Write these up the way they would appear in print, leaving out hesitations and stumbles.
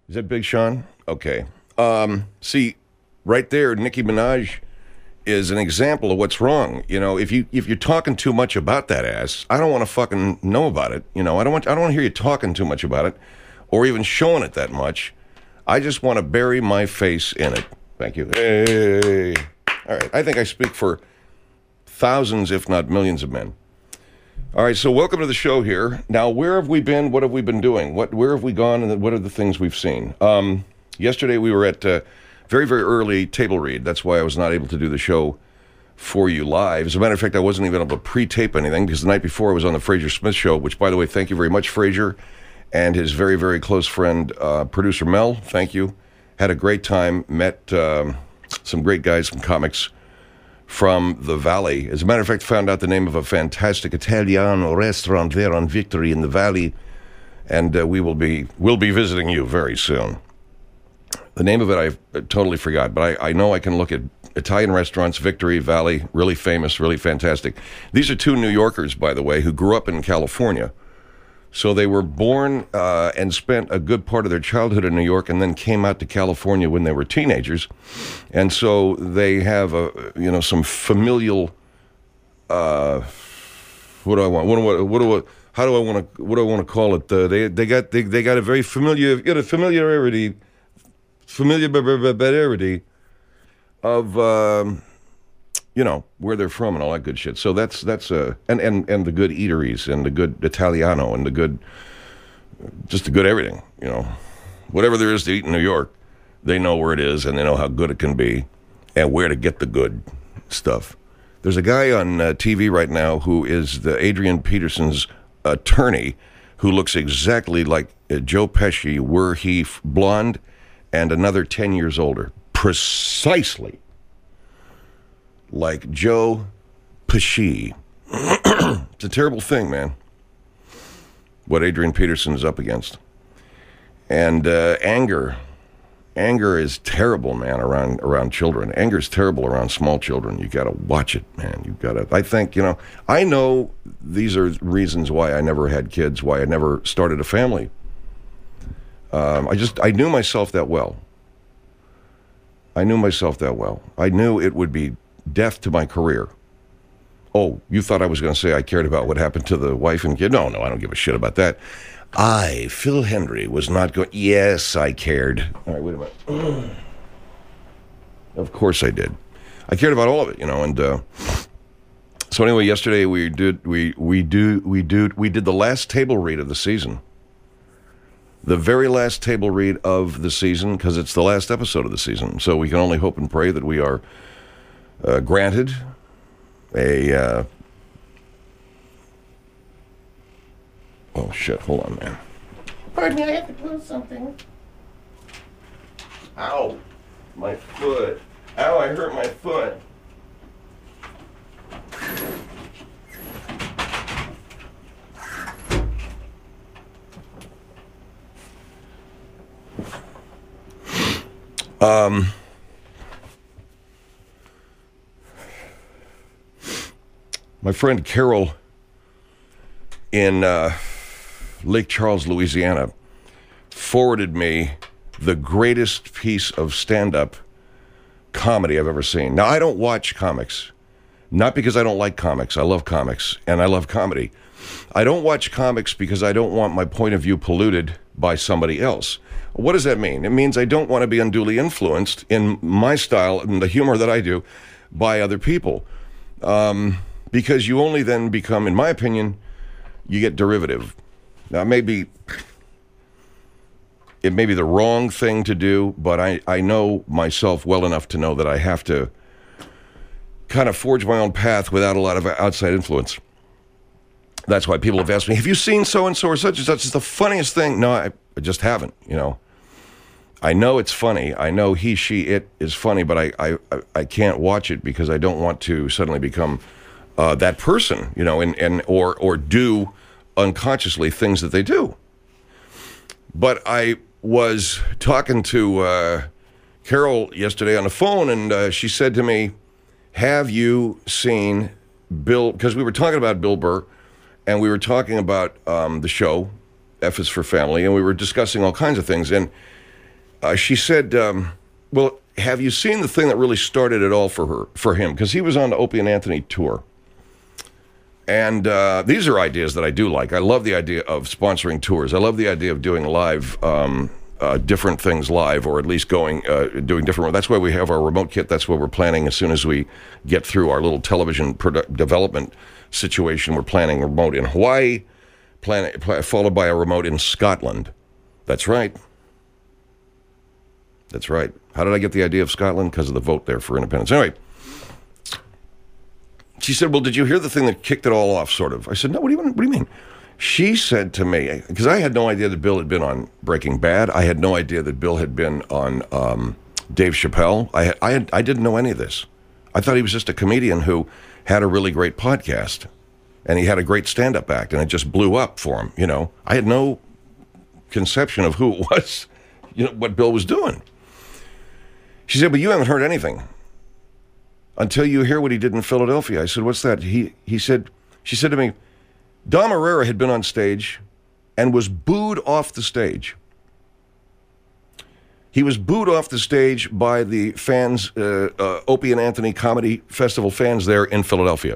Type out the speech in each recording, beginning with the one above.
Is that Big Sean? Okay. See, right there, Nicki Minaj is an example of what's wrong. You know, if you're talking too much about that ass, I don't want to fucking know about it. You know, I don't want to hear you talking too much about it, or even showing it that much. I just want to bury my face in it. Thank you. Hey. All right. I think I speak for thousands, if not millions, of men. All right, so welcome to the show here. Now, where have we been? What have we been doing? Where have we gone, and what are the things we've seen? Yesterday, we were at very, very early table read. That's why I was not able to do the show for you live. As a matter of fact, I wasn't even able to pre-tape anything, because the night before I was on the Fraser Smith show, which, by the way, thank you very much, Fraser, and his very, very close friend, producer Mel. Thank you. Had a great time. Met some great guys, some comics from the Valley. As a matter of fact, found out the name of a fantastic Italiano restaurant there on Victory in the Valley, and we'll be visiting you very soon. The name of it I totally forgot, but I know I can look at Italian restaurants, Victory, Valley, really famous, really fantastic. These are two New Yorkers, by the way, who grew up in California. So they were born and spent a good part of their childhood in New York, and then came out to California when they were teenagers, and so they have some familial. What do I want? How do I want to? What do I want to call it? They got a very familiarity of. Where they're from and all that good shit. So that's and the good eateries and the good Italiano and the good everything, Whatever there is to eat in New York, they know where it is, and they know how good it can be and where to get the good stuff. There's a guy on TV right now who is the Adrian Peterson's attorney, who looks exactly like Joe Pesci were he blonde and another 10 years older. Precisely like Joe Pesci. It's a terrible thing, man, what Adrian Peterson is up against. And anger is terrible, man, around children. Anger is terrible around small children. You got to watch it, man. I think, I know these are reasons why I never had kids, why I never started a family. I knew myself that well. I knew it would be death to my career. Oh, you thought I was going to say I cared about what happened to the wife and kid? No, I don't give a shit about that. Phil Hendry, was not going... Yes, I cared. All right, wait a minute. Of course I did. I cared about all of it, and so anyway, yesterday we did the last table read of the season. The very last table read of the season, because it's the last episode of the season. So we can only hope and pray that we are granted a... Oh, shit. Hold on, man. Pardon me, I have to close something. Ow. My foot. Ow, I hurt my foot. My friend Carol in Lake Charles, Louisiana, forwarded me the greatest piece of stand-up comedy I've ever seen. Now, I don't watch comics, not because I don't like comics. I love comics, and I love comedy. I don't watch comics because I don't want my point of view polluted by somebody else. What does that mean? It means I don't want to be unduly influenced in my style and the humor that I do by other people. Because you only then become, in my opinion, you get derivative. Now, it may be the wrong thing to do, but I know myself well enough to know that I have to kind of forge my own path without a lot of outside influence. That's why people have asked me, have you seen so-and-so or such and such? It's the funniest thing. No, I just haven't, I know it's funny. I know he, she, it is funny, but I can't watch it because I don't want to suddenly become that person, or do unconsciously things that they do. But I was talking to Carol yesterday on the phone, and she said to me, have you seen Bill, because we were talking about Bill Burr, and we were talking about the show, F is for Family, and we were discussing all kinds of things, and She said, well, have you seen the thing that really started it all for him? Because he was on the Opie and Anthony tour. And these are ideas that I do like. I love the idea of sponsoring tours. I love the idea of doing live, different things live, or at least doing different. That's why we have our remote kit. That's what we're planning as soon as we get through our little television development situation. We're planning a remote in Hawaii, followed by a remote in Scotland. That's right. That's right. How did I get the idea of Scotland? Because of the vote there for independence. Anyway. She said, well, did you hear the thing that kicked it all off, sort of? I said, no, what do you mean? She said to me, because I had no idea that Bill had been on Breaking Bad. I had no idea that Bill had been on Dave Chappelle. I didn't know any of this. I thought he was just a comedian who had a really great podcast. And he had a great stand-up act, and it just blew up for him, you know. I had no conception of who it was, you know, what Bill was doing. She said, but you haven't heard anything until you hear what he did in Philadelphia. I said, what's that? She said to me, Dom Herrera had been on stage and was booed off the stage. He was booed off the stage by the fans, Opie and Anthony Comedy Festival fans there in Philadelphia.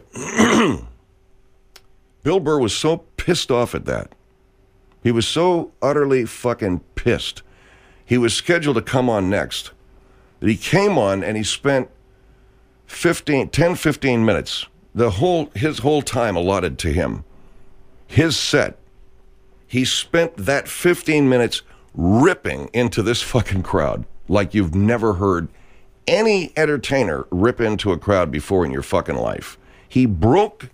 Bill Burr was so pissed off at that. He was so utterly fucking pissed. He was scheduled to come on next. That he came on and he spent 15 minutes, his whole time allotted to him, his set, he spent that 15 minutes ripping into this fucking crowd like you've never heard any entertainer rip into a crowd before in your fucking life. He broke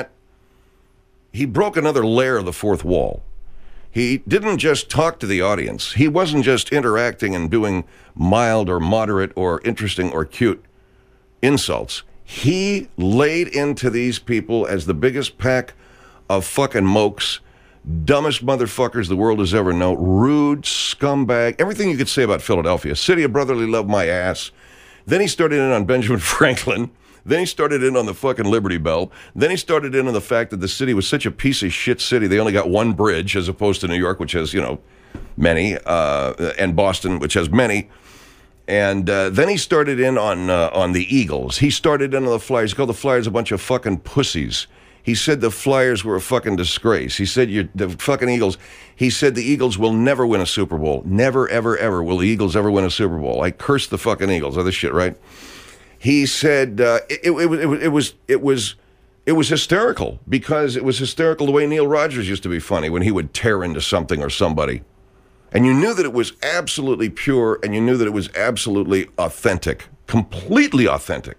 another layer of the fourth wall. He didn't just talk to the audience. He wasn't just interacting and doing mild or moderate or interesting or cute insults. He laid into these people as the biggest pack of fucking mokes, dumbest motherfuckers the world has ever known, rude, scumbag, everything you could say about Philadelphia. City of brotherly love, my ass. Then he started in on Benjamin Franklin. Then he started in on the fucking Liberty Bell. Then he started in on the fact that the city was such a piece of shit city. They only got one bridge as opposed to New York, which has, you know, many, and Boston, which has many. And then he started in on the Eagles. He started in on the Flyers. He called the Flyers a bunch of fucking pussies. He said the Flyers were a fucking disgrace. He said the fucking Eagles. He said the Eagles will never win a Super Bowl. Never, ever, ever will the Eagles ever win a Super Bowl. I cursed the fucking Eagles. Other shit, right? He said it was hysterical, because it was hysterical the way Neil Rogers used to be funny when he would tear into something or somebody. And you knew that it was absolutely pure, and you knew that it was absolutely authentic, completely authentic.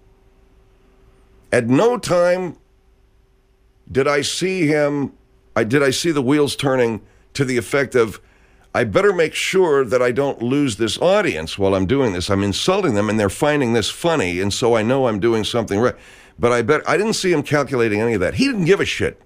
At no time did I see the wheels turning to the effect of, I better make sure that I don't lose this audience while I'm doing this. I'm insulting them, and they're finding this funny, and so I know I'm doing something right. But I didn't see him calculating any of that. He didn't give a shit.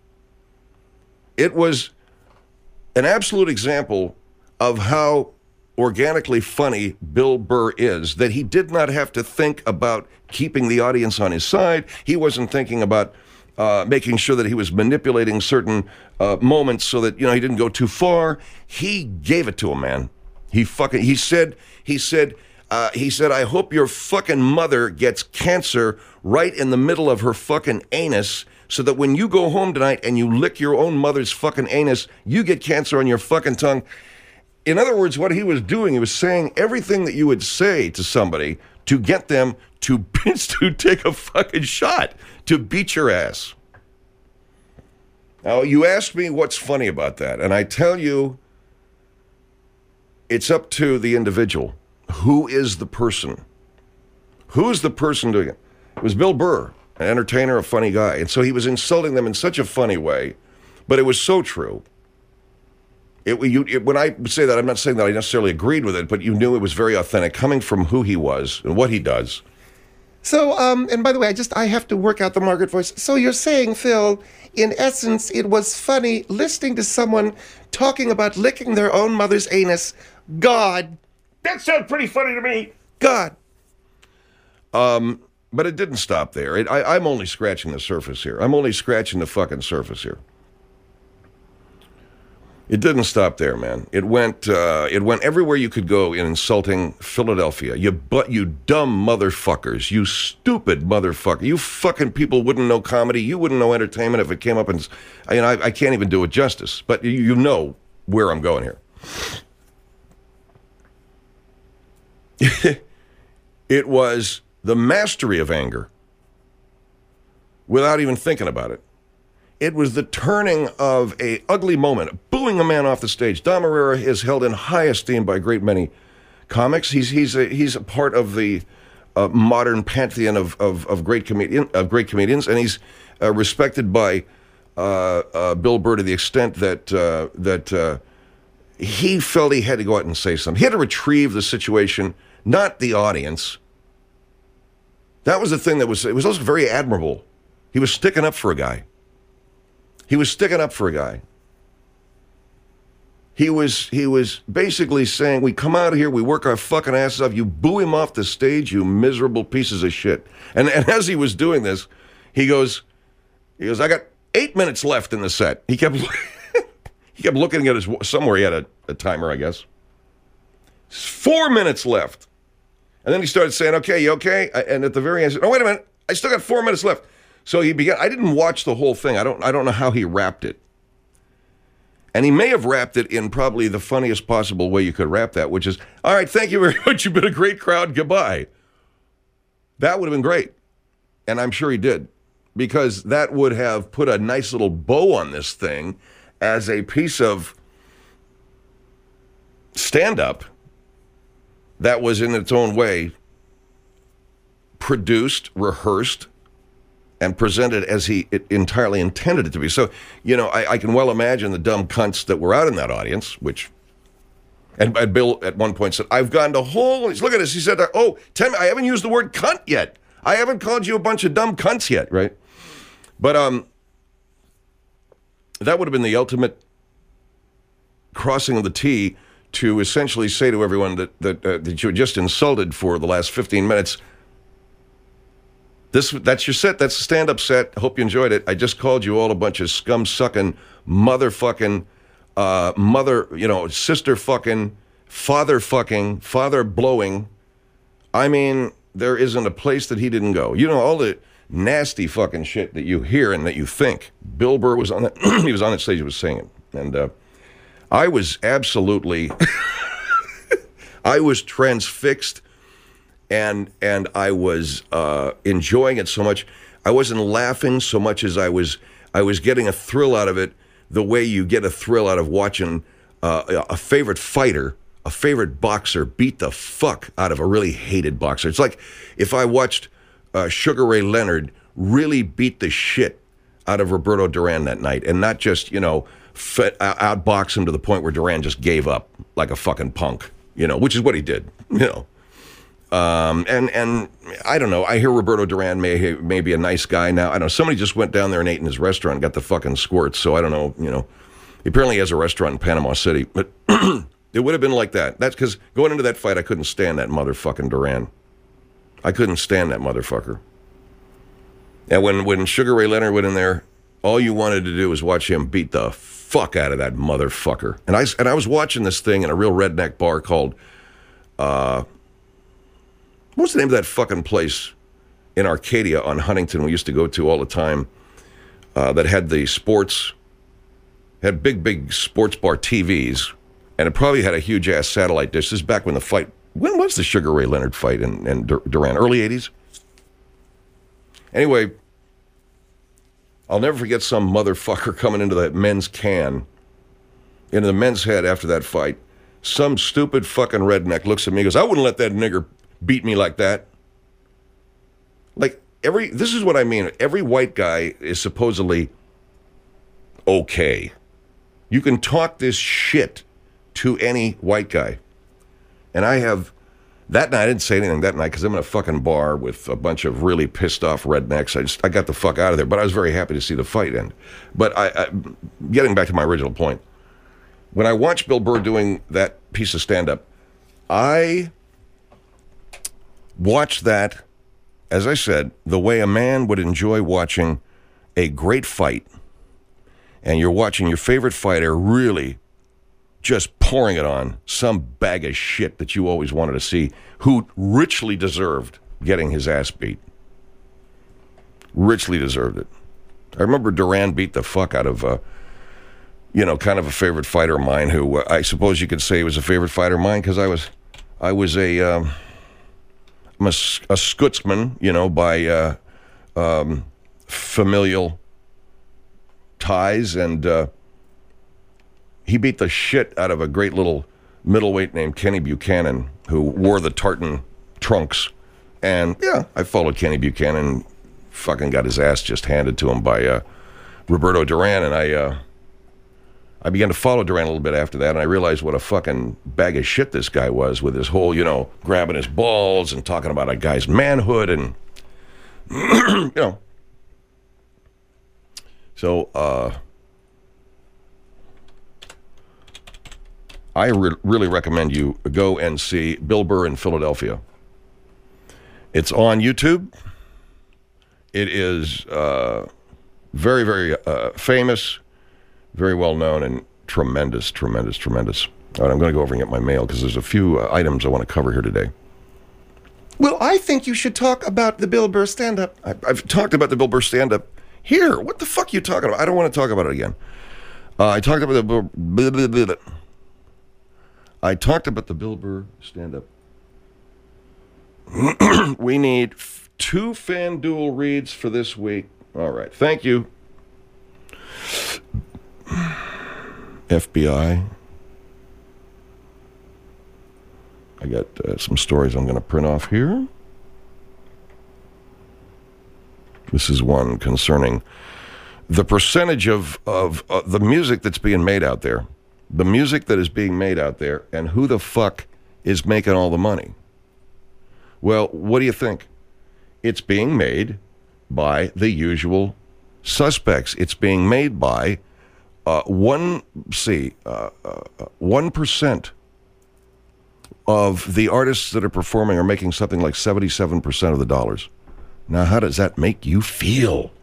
It was an absolute example of how organically funny Bill Burr is, that he did not have to think about keeping the audience on his side. He wasn't thinking about making sure that he was manipulating certain moments so that, you know, he didn't go too far. He gave it to him, man. He said, I hope your fucking mother gets cancer right in the middle of her fucking anus, so that when you go home tonight and you lick your own mother's fucking anus, you get cancer on your fucking tongue. In other words, what he was doing, he was saying everything that you would say to somebody to get them to take a fucking shot, to beat your ass. Now, you ask me what's funny about that, and I tell you, it's up to the individual. Who is the person? Who's the person doing it? It was Bill Burr, an entertainer, a funny guy. And so he was insulting them in such a funny way, but it was so true. When I say that, I'm not saying that I necessarily agreed with it, but you knew it was very authentic, coming from who he was and what he does. So, and by the way, I have to work out the Margaret voice. So you're saying, Phil, in essence, it was funny listening to someone talking about licking their own mother's anus. God. That sounds pretty funny to me. God. But it didn't stop there. I'm only scratching the surface here. I'm only scratching the fucking surface here. It didn't stop there, man. It went everywhere you could go in insulting Philadelphia. You dumb motherfuckers. You stupid motherfucker. You fucking people wouldn't know comedy. You wouldn't know entertainment if it came up and, I can't even do it justice. But you know where I'm going here. It was the mastery of anger without even thinking about it. It was the turning of a ugly moment, booing a man off the stage. Dom Irrera is held in high esteem by a great many comics. He's a part of the modern pantheon of great comedians, and he's respected by Bill Burr to the extent that he felt he had to go out and say something. He had to retrieve the situation, not the audience. That was the thing it was also very admirable. He was sticking up for a guy. He was basically saying, we come out here, we work our fucking asses off, you boo him off the stage, you miserable pieces of shit. And as he was doing this, he goes, I got 8 minutes left in the set. He kept looking at somewhere he had a timer, I guess. 4 minutes left. And then he started saying, okay, you okay? And at the very end, I said, oh, wait a minute, I still got 4 minutes left. So he began. I didn't watch the whole thing. I don't know how he wrapped it. And he may have wrapped it in probably the funniest possible way you could wrap that, which is, all right, thank you very much. You've been a great crowd. Goodbye. That would have been great. And I'm sure he did. Because that would have put a nice little bow on this thing as a piece of stand-up that was in its own way produced, rehearsed, and presented as he entirely intended it to be. So, I can well imagine the dumb cunts that were out in that audience, and Bill at one point said, I've gone to whole, look at this, he said, I haven't used the word cunt yet. I haven't called you a bunch of dumb cunts yet, right? But that would have been the ultimate crossing of the T to essentially say to everyone that you were just insulted for the last 15 minutes, that's your set. That's the stand-up set. Hope you enjoyed it. I just called you all a bunch of scum-sucking, motherfucking, sister-fucking, father-fucking, father-blowing. I mean, there isn't a place that he didn't go. All the nasty fucking shit that you hear and that you think. Bill Burr was on that. He was on that stage. He was singing, and I was absolutely, I was transfixed. And I was enjoying it so much. I wasn't laughing so much as I was getting a thrill out of it, the way you get a thrill out of watching a favorite fighter, a favorite boxer beat the fuck out of a really hated boxer. It's like if I watched Sugar Ray Leonard really beat the shit out of Roberto Duran that night, and not just, outbox him to the point where Duran just gave up like a fucking punk, which is what he did, And I don't know. I hear Roberto Duran may be a nice guy now. I don't know. Somebody just went down there and ate in his restaurant and got the fucking squirts. So I don't know. He apparently has a restaurant in Panama City. But it would have been like that. That's because going into that fight, I couldn't stand that motherfucking Duran. I couldn't stand that motherfucker. And when Sugar Ray Leonard went in there, all you wanted to do was watch him beat the fuck out of that motherfucker. And I was watching this thing in a real redneck bar called what's the name of that fucking place in Arcadia on Huntington we used to go to all the time that had the sports, had big sports bar TVs, and it probably had a huge-ass satellite dish. This is back when when was the Sugar Ray Leonard fight in Duran? Early 80s? Anyway, I'll never forget some motherfucker coming into the men's can, into the men's head after that fight. Some stupid fucking redneck looks at me and goes, I wouldn't let that nigger beat me like that. This is what I mean. Every white guy is supposedly okay. You can talk this shit to any white guy. And that night, I didn't say anything that night because I'm in a fucking bar with a bunch of really pissed off rednecks. I got the fuck out of there, but I was very happy to see the fight end. But getting back to my original point, when I watched Bill Burr doing that piece of stand-up, I watched that, as I said, the way a man would enjoy watching a great fight, and you're watching your favorite fighter really just pouring it on some bag of shit that you always wanted to see, who richly deserved getting his ass beat. Richly deserved it. I remember Duran beat the fuck out of, kind of a favorite fighter of mine, who I suppose you could say was a favorite fighter of mine, because I'm a Scotsman, by familial ties, and he beat the shit out of a great little middleweight named Kenny Buchanan, who wore the tartan trunks. And yeah, I followed Kenny Buchanan, fucking got his ass just handed to him by Roberto Duran, and I began to follow Duran a little bit after that, and I realized what a fucking bag of shit this guy was, with his whole, grabbing his balls and talking about a guy's manhood, and So I really recommend you go and see Bill Burr in Philadelphia. It's on YouTube. It is very, very famous, very well known, and tremendous, tremendous, tremendous. All right, I'm going to go over and get my mail, because there's a few items I want to cover here today. Well, I think you should talk about the Bill Burr stand-up. I've talked about the Bill Burr stand-up here. What the fuck are you talking about? I don't want to talk about it again. I talked about the Bill Burr stand-up. We need 2 FanDuel reads for this week. All right. Thank you. FBI. I got some stories I'm going to print off here. This is one concerning the percentage of the music that's being made out there. The music that is being made out there, and who the fuck is making all the money. Well, what do you think? It's being made by the usual suspects. It's being made by 1% of the artists that are performing are making something like 77% of the dollars. Now, how does that make you feel?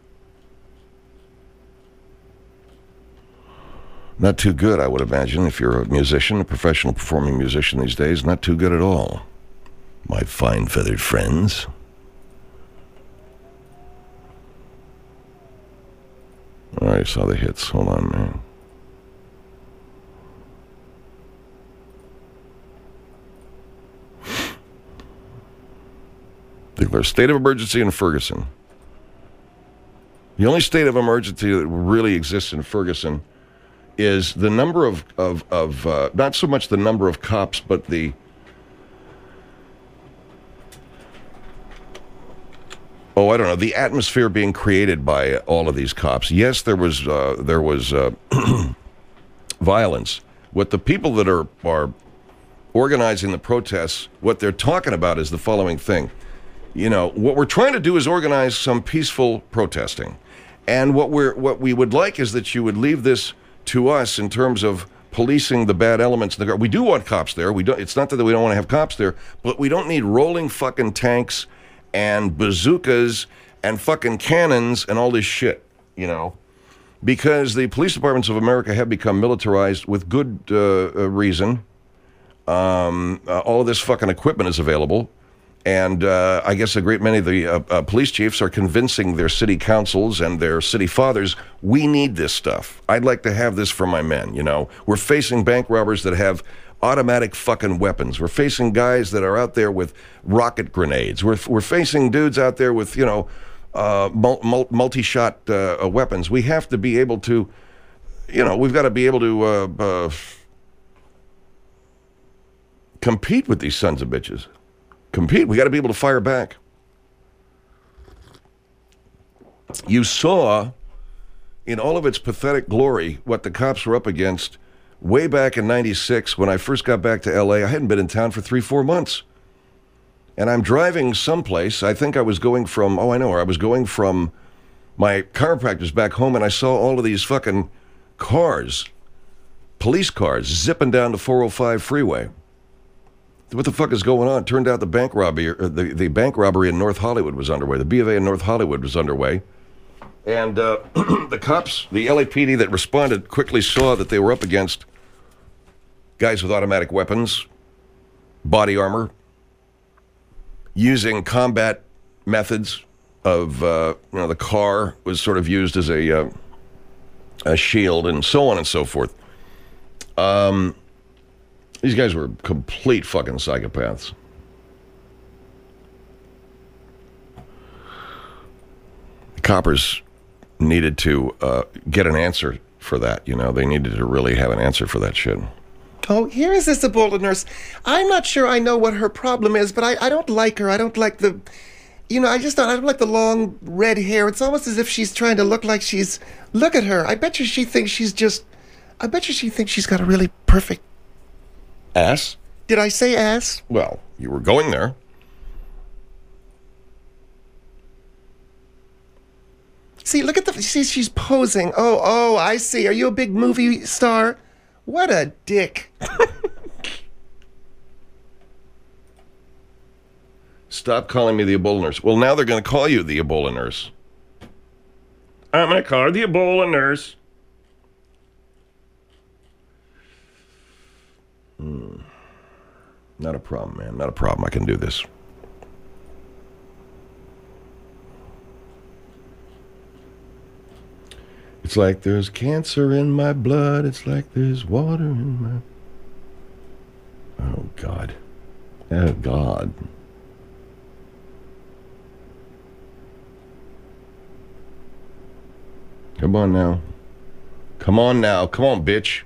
Not too good, I would imagine, if you're a musician, a professional performing musician these days. Not too good at all, my fine feathered friends. All right, I saw the hits. Hold on, man. Declare state of emergency in Ferguson. The only state of emergency that really exists in Ferguson is the number of not so much the number of cops, but the the atmosphere being created by all of these cops. Yes, there was violence. What the people that are organizing the protests, what they're talking about is the following thing. What we're trying to do is organize some peaceful protesting. And what we would like is that you would leave this to us in terms of policing the bad elements in the guard. We do want cops there. It's not that we don't want to have cops there, but we don't need rolling fucking tanks and bazookas and fucking cannons and all this shit, because the police departments of America have become militarized with good reason. All of this fucking equipment is available. And I guess a great many of the police chiefs are convincing their city councils and their city fathers, we need this stuff. I'd like to have this for my men, We're facing bank robbers that have automatic fucking weapons. We're facing guys that are out there with rocket grenades. We're facing dudes out there with, multi-shot weapons. We have to be able to, we've got to be able to compete with these sons of bitches. Compete. We got to be able to fire back. You saw, in all of its pathetic glory, what the cops were up against way back in '96 when I first got back to L.A. I hadn't been in town for 3-4 months. And I'm driving someplace. I think I was going from, I was going from my chiropractor's back home, and I saw all of these fucking cars, police cars, zipping down the 405 freeway. What the fuck is going on? It turned out the bank robbery, the bank robbery in North Hollywood was underway. The B of A in North Hollywood was underway. And the cops, the LAPD that responded, quickly saw that they were up against guys with automatic weapons, body armor, using combat methods of, the car was sort of used as a shield and so on and so forth. These guys were complete fucking psychopaths. The coppers needed to get an answer for that, They needed to really have an answer for that shit. Oh, here is this Ebola nurse. I'm not sure I know what her problem is, but I don't like her. I don't like the... I don't like the long red hair. It's almost as if she's trying to look like she's... Look at her. I bet you she thinks she's got a really perfect... Ass? Did I say ass? Well, you were going there. See, look at she's posing. Oh, I see. Are you a big movie star? What a dick. Stop calling me the Ebola nurse. Well, now they're going to call you the Ebola nurse. I'm going to call her the Ebola nurse. Not a problem, man. Not a problem. I can do this. It's like there's cancer in my blood. It's like there's water in my... Oh, God. Oh, God. Come on now. Come on now. Come on, bitch.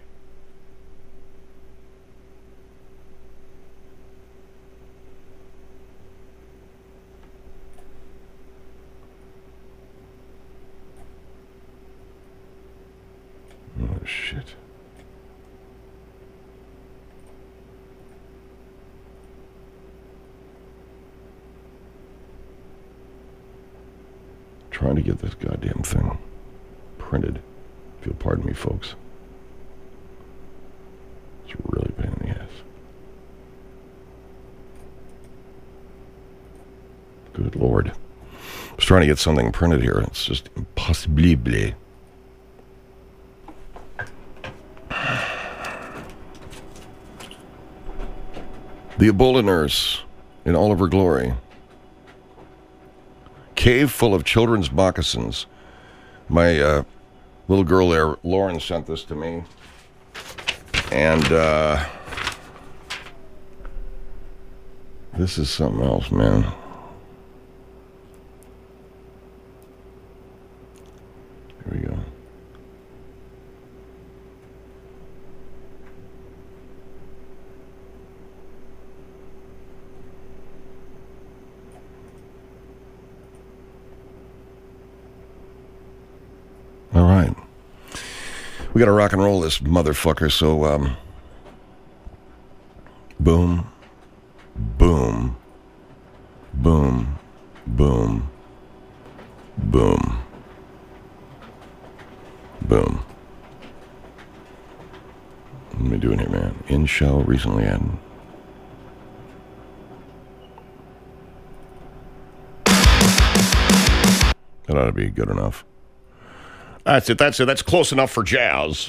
Oh, shit. Trying to get this goddamn thing printed. If you'll pardon me, folks. It's really a pain in the ass. Good Lord. I was trying to get something printed here. It's just impossible. The Ebola nurse in all of her glory. Cave full of children's moccasins. My little girl there, Lauren, sent this to me. And this is something else, man. Here we go. All right. We got to rock and roll this motherfucker, so, boom, boom, boom, boom, boom, boom. What am I doing here, man? In show, recently added. That ought to be good enough. That's it. That's close enough for jazz.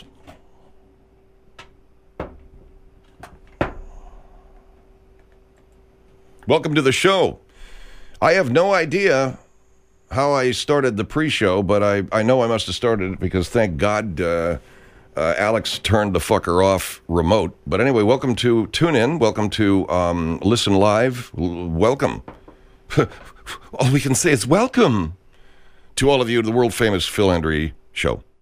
Welcome to the show. I have no idea how I started the pre-show, but I know I must have started it because, thank God, Alex turned the fucker off remote. But anyway, welcome to Tune In. Welcome to Listen Live. Welcome. All we can say is welcome to all of you to the world-famous Phil Andre Show.